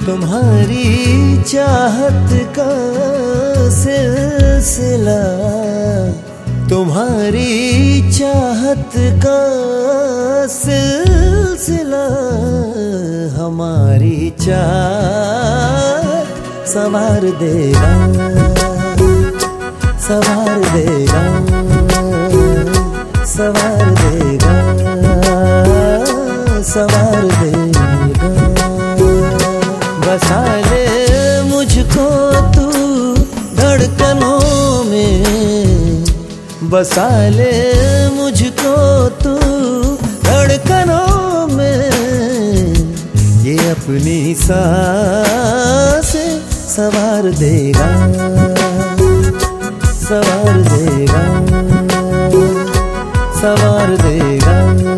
तुम्हारी चाहत का सिलसिला, तुम्हारी चाहत का सिलसिला, हमारी चाहत संवार देगा, संवार देगा, संवार देगा, संवार देगा। बसा ले मुझको तू धड़कनों में, बसा ले मुझको तू धड़कनों में, ये अपनी सांसें संवार देगा, संवार देगा, संवार देगा,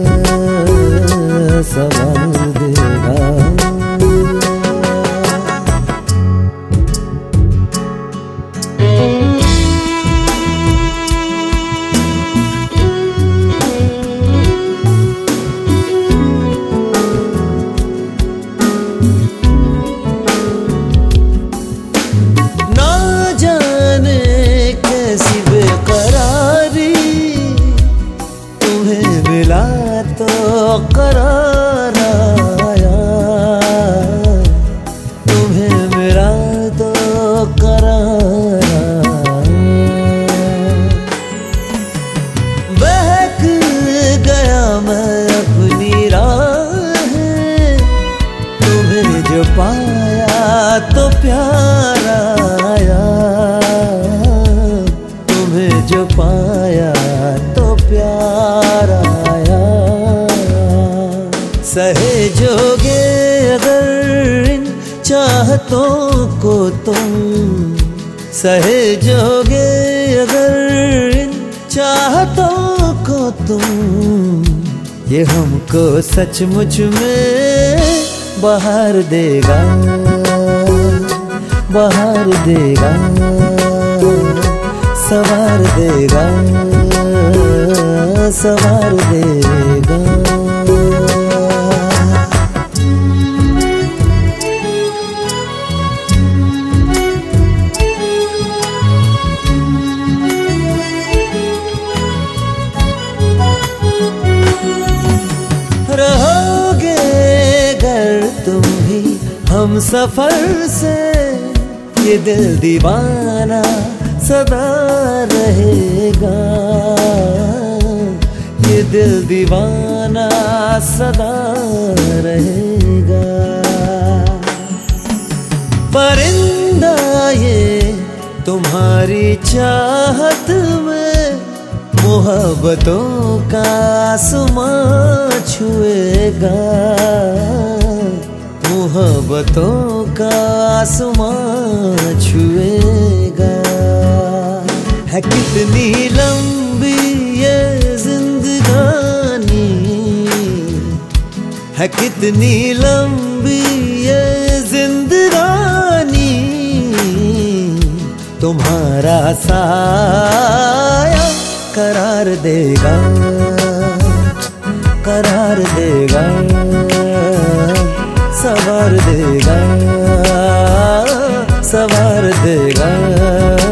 संवार देगा। तो करार आया, तुम्हें मिला तो करार आया। बहक गया मैं अपनी राह, तुम्हें जो पाया तो प्यार आया, तुम्हें जो पाया तो प्यार आया। सहेजोगे अगर इन चाहतों को तुम, सहेजोगे अगर इन चाहतों को तुम, ये हमको सचमुच में बहार देगा, बहार देगा, संवार देगा, संवार देगा। रहोगे अगर तुम भी हम सफर से, ये दिल दीवाना सदा रहेगा, ये दिल दीवाना सदा रहेगा। परिंदा ये तुम्हारी चाहत में, मोहब्बतों का आसमां छुएगा, मोहब्बतों का आसमां छुएगा। है कितनी लंबी ये जिंदगानी, है कितनी लंबी ये जिंदगानी, तुम्हारा साया करार देगा, करार देगा, संवार देगा, संवार देगा।